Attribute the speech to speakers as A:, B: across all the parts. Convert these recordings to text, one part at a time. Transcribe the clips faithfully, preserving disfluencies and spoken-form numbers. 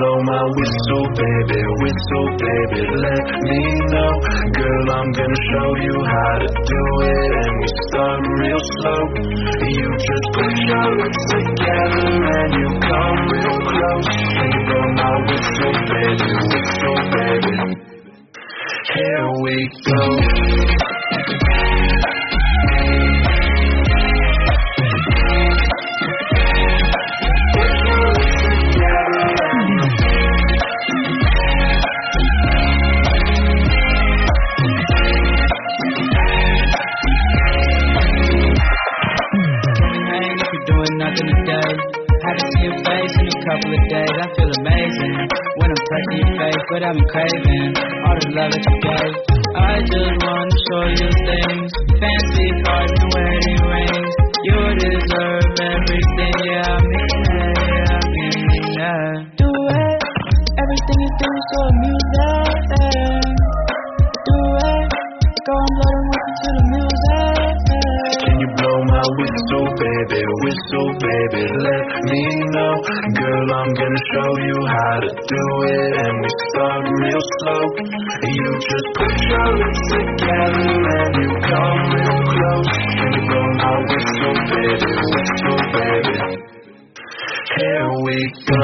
A: blow my whistle, baby, whistle, baby, let me know. Girl, I'm gonna show you how to do it, and we start real slow. You just put your lips together and you come real close. And you blow my whistle, baby, whistle, baby. Here we go.
B: Couple of days, I feel amazing when I'm touching your face, but I've been craving all the love that you gave. I just wanna show you things, fancy cars and wedding rings. You deserve everything, yeah, I mean it, yeah, I mean it. Do it, everything you do, so amusing. Do it, go and blow the roof into the music.
A: Can you blow my whistle, baby, whistle, baby, let me know. Girl, I'm gonna show you how to do it, and we start real slow. You just put your lips together and you come real close. Can you blow my whistle, baby, whistle, baby. Here we go.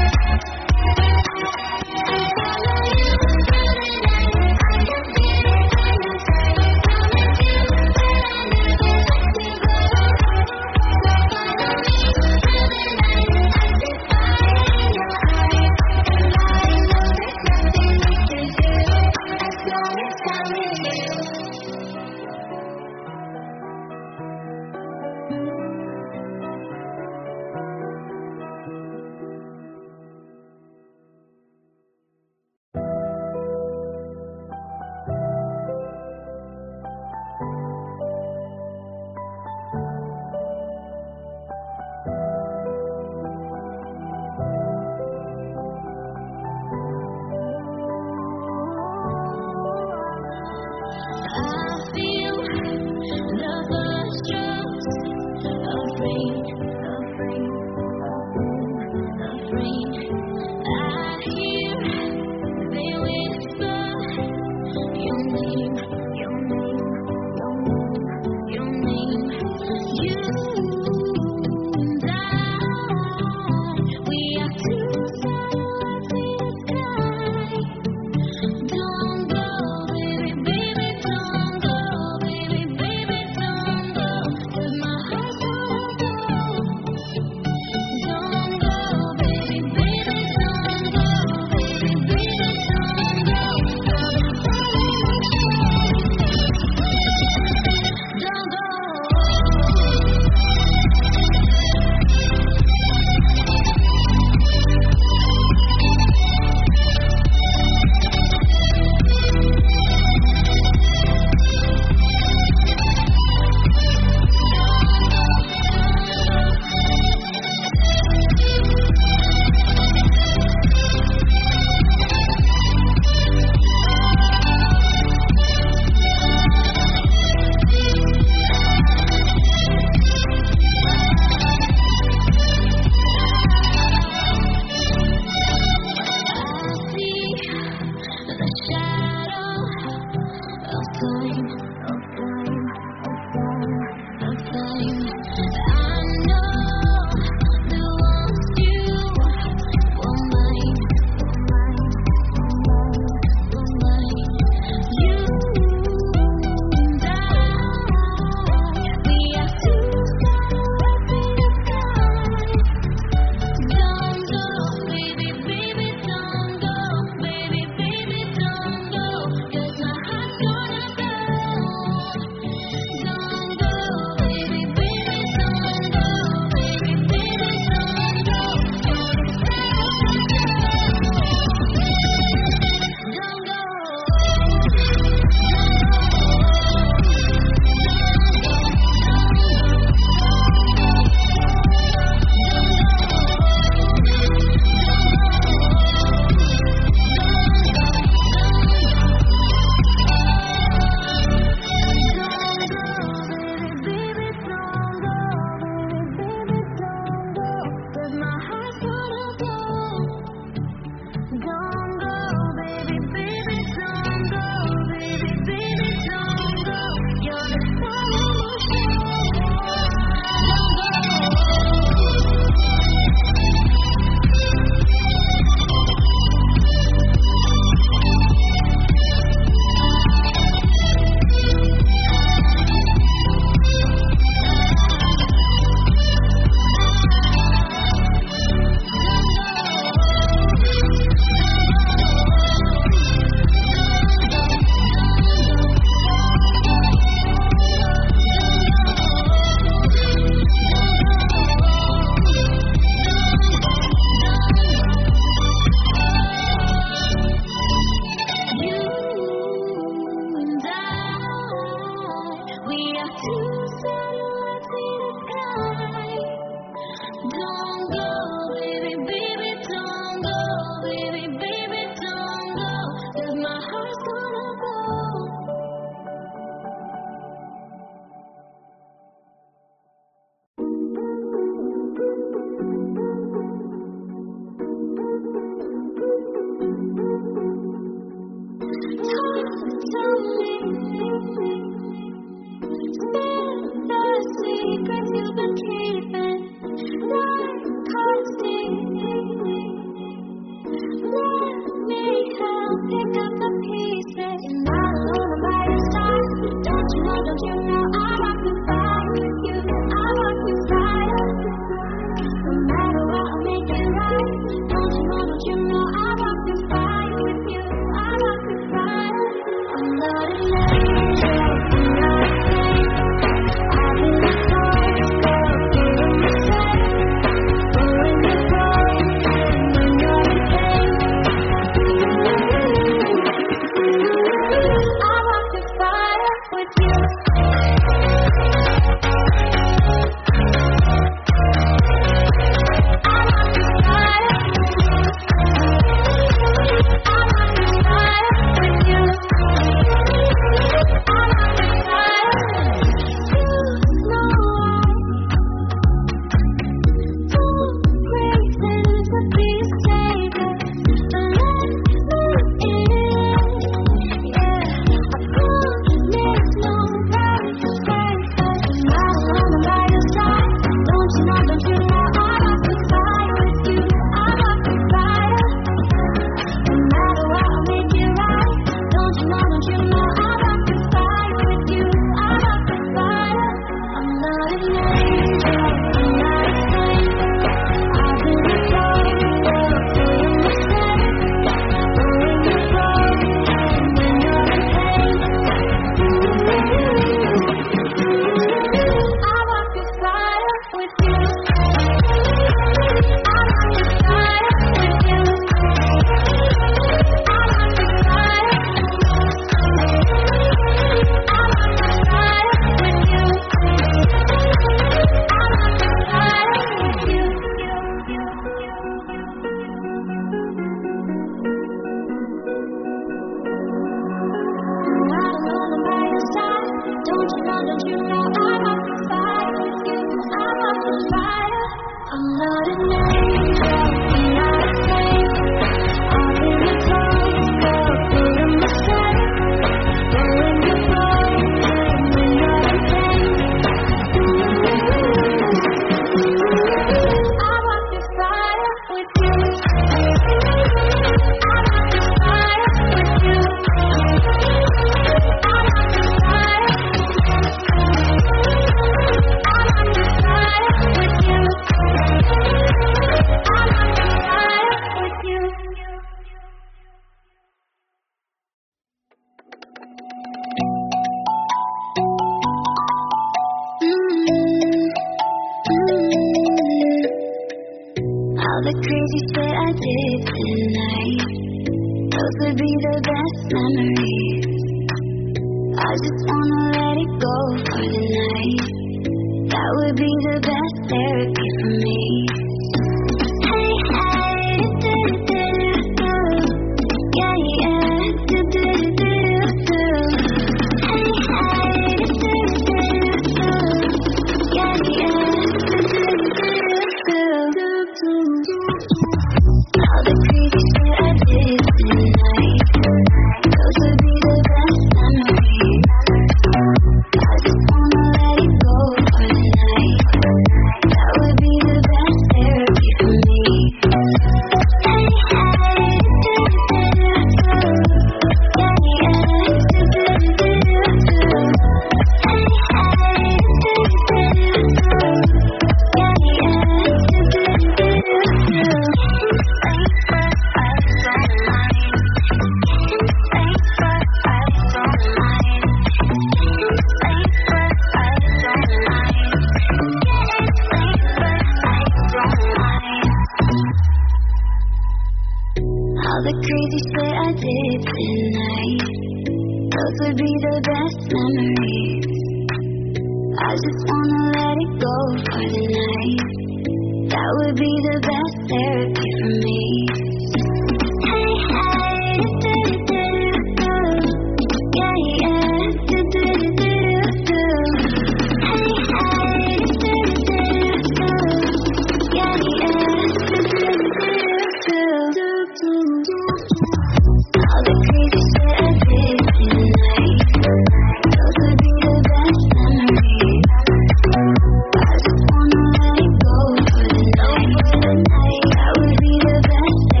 C: That would be the best.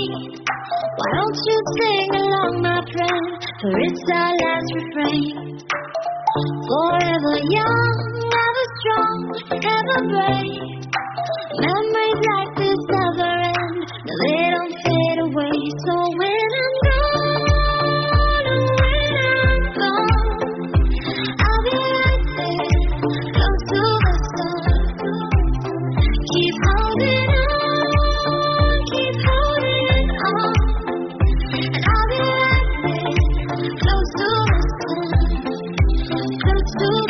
C: Why don't you sing along, my friend, for it's our last refrain. Forever young, ever strong, ever brave. Memories like this never end, no, they don't fade away. So when I'm gone, and when I'm gone, I'll be right there, close to the sun. Keep holding on, keep holding on, and I'll be right there, close to the sun, close to the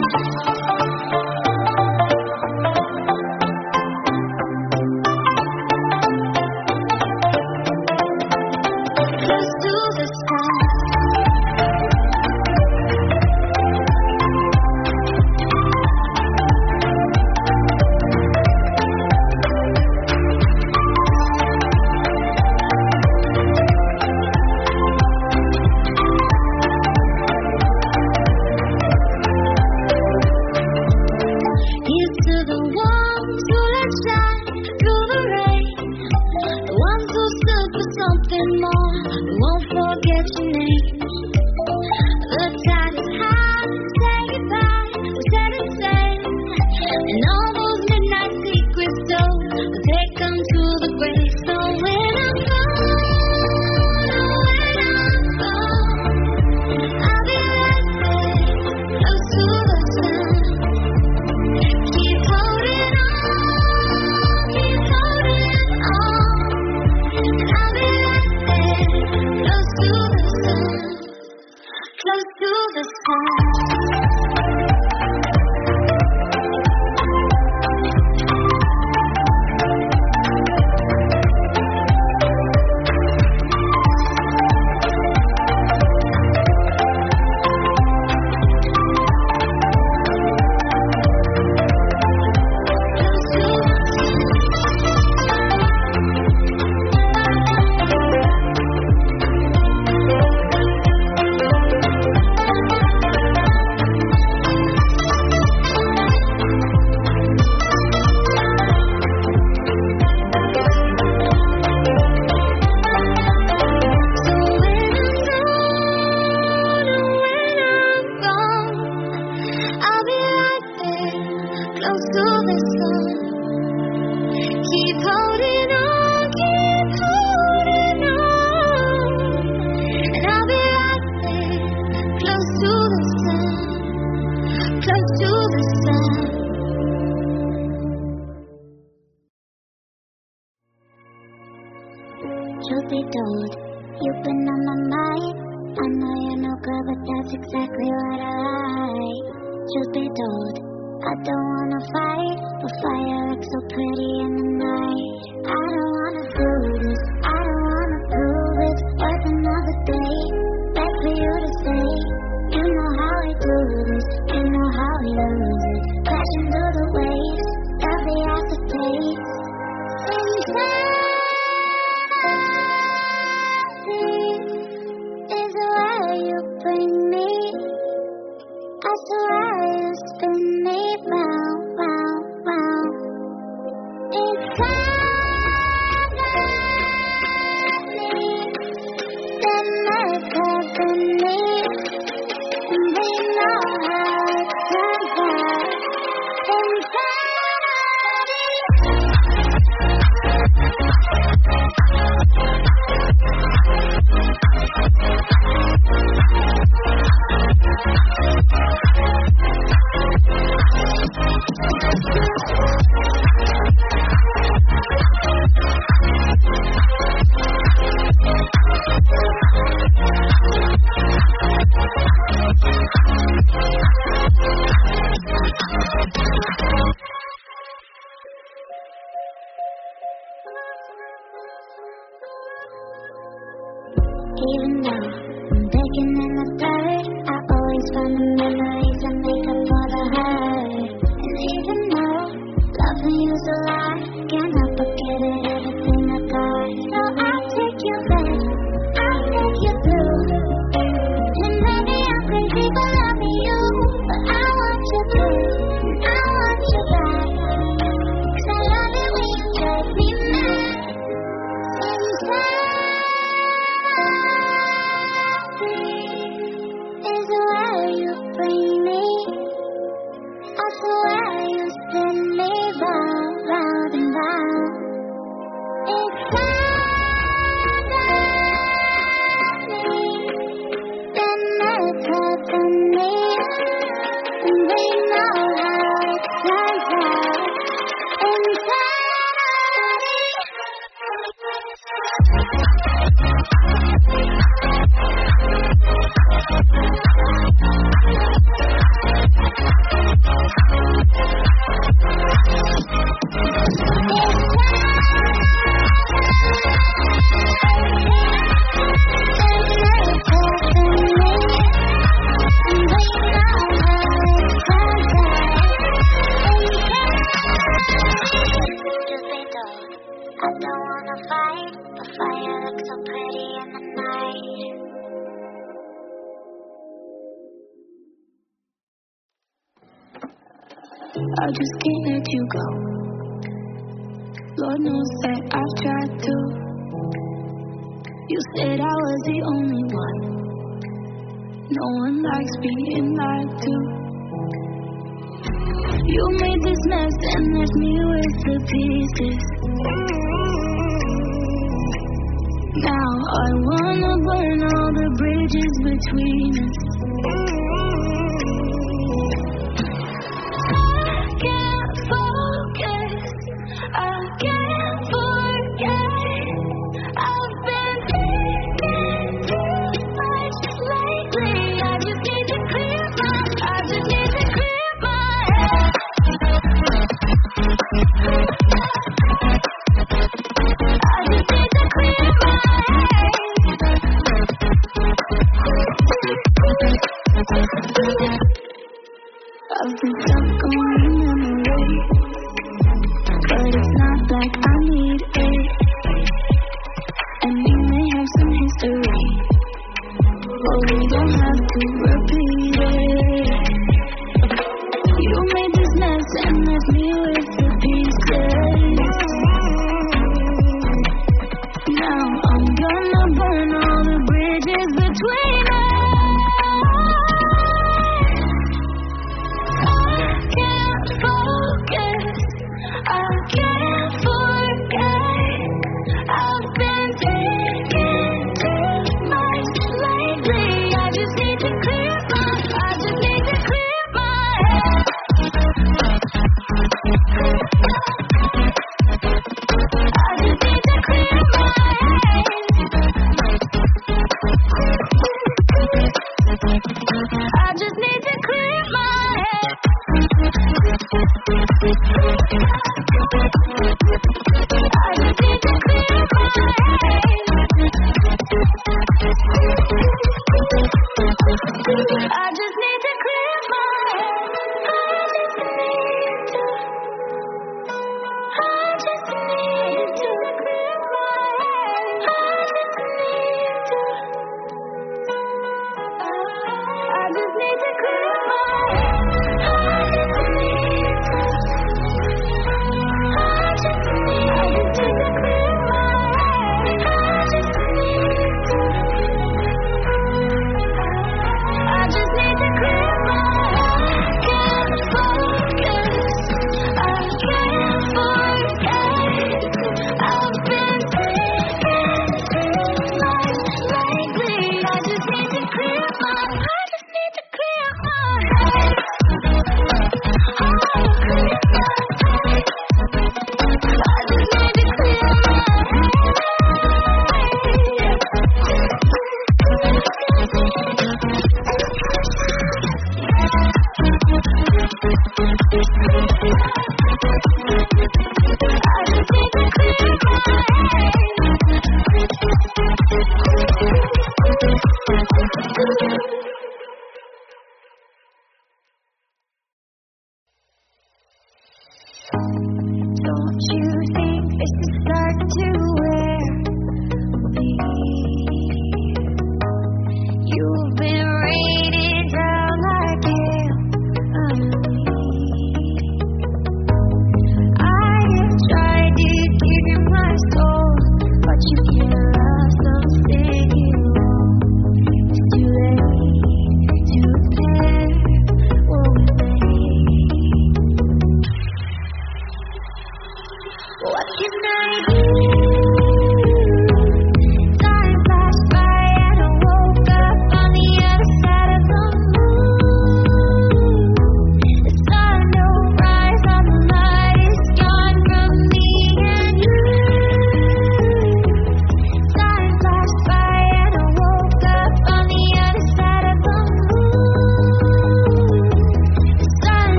D: Truth be told, you've been on my mind. I know you're no good, but that's exactly what I like. Truth be told, I don't wanna fight, but fire looks so pretty in the night. I don't wanna do this, I don't wanna prove it. Worth another day, back for you to say. You know how we do this, you know how we lose it. Crashing through the waves, of the aftertaste. Inside is where you bring me. I swear you spin me round, round, round. It's time me, then make heaven me. We know how it turns out. Even though I'm baking in the dirt, I always find the memories that make up for the hurt. And even though loving you's a lie, can't help but get it everything I got. So I'll take you back, I'll take you through. And maybe I'm crazy for loving you, but I want you through, and I want you back. 'Cause I love it when you drive me mad. Inside
C: I just can't let you go. Lord knows that I've tried to. You said I was the only one. No one likes being lied to. You made this mess and left me with the pieces. Now I wanna burn all the bridges between us. I can't focus, I can't forget. I've been thinking too much lately. I just need to clear my, I just need to clear my head. I just need to clear my head. I've been stuck on your memory, but it's not like I need it. And we may have some history, but we don't have to repeat it. You made this mess and left me with the pieces. Now I'm gonna burn all the bridges between us.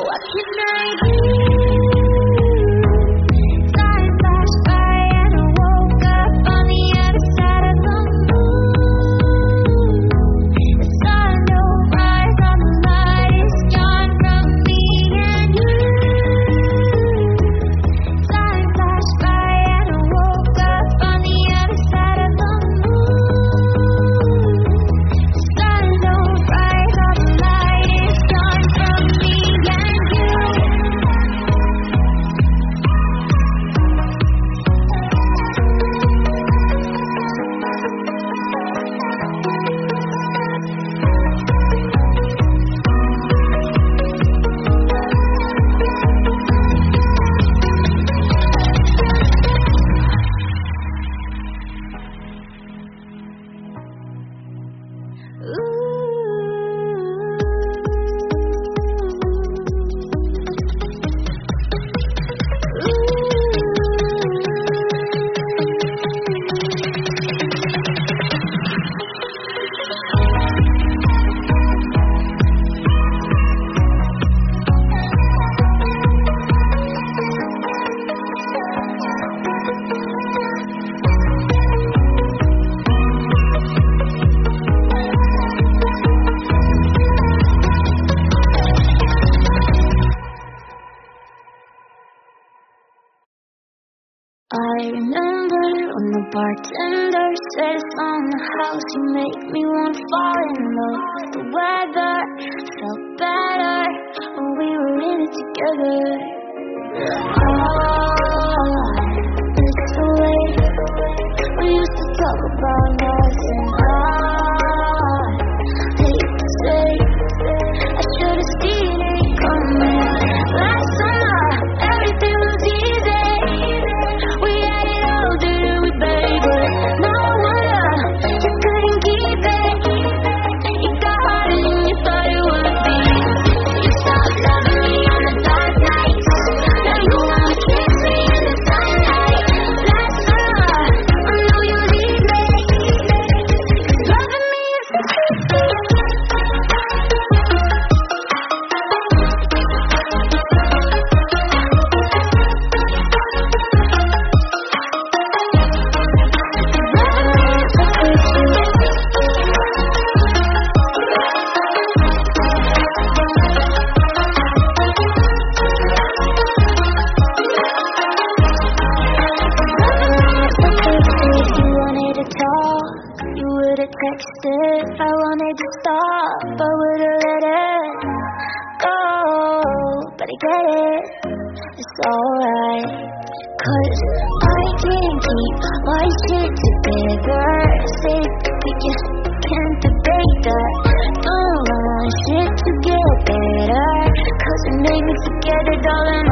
C: Watch it night. Time flashed by and I woke up on the other side of the moon. The sun don't rise on the light is gone from me and you. Time flashed by and I woke up on the other side of the moon. The sun don't rise on the light is gone from me and you. I remember when the bartender said it's on the house. You make me want to fall in love. The weather felt better when we were in it together. Ah, it's so late. We used to talk about nothing. I hate to say I should have seen it coming. Last summer, everything was easy. We had it all, didn't we, baby? No wonder you couldn't keep it. You got harder than you thought it would be. You stopped loving me on the dark nights. Now you wanna kiss me in the sunlight. Last summer, I know you leave me. 'Cause loving me is a secret. If you wanted to talk, you would've texted. If I wanted to stop, I would've let it go. But I get it, it's alright. 'Cause I can't keep my shit together. Say that you can't debate that. Don't want shit to get better. 'Cause it made me forget it all and